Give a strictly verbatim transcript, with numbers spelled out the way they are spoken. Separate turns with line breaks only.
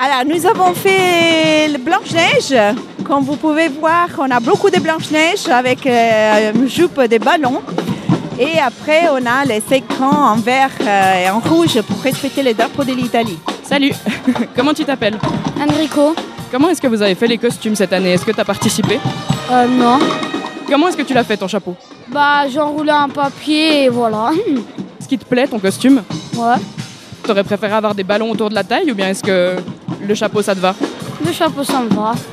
Alors, nous avons fait le Blanche-Neige. Comme vous pouvez voir, on a beaucoup de Blanche-Neige avec euh, une jupe de ballon. Et après, on a les écrans en vert euh, et en rouge pour respecter les drapeaux de l'Italie.
Salut, comment tu t'appelles?
Enrico.
Comment est-ce que vous avez fait les costumes cette année? Est-ce que tu as participé?
Euh, non.
Comment est-ce que tu l'as fait ton chapeau?
Bah, j'ai enroulé un papier et voilà.
Est-ce qu'il te plaît ton costume?
Ouais.
T'aurais préféré avoir des ballons autour de la taille ou bien est-ce que le chapeau ça te va?
Le chapeau, ça me va.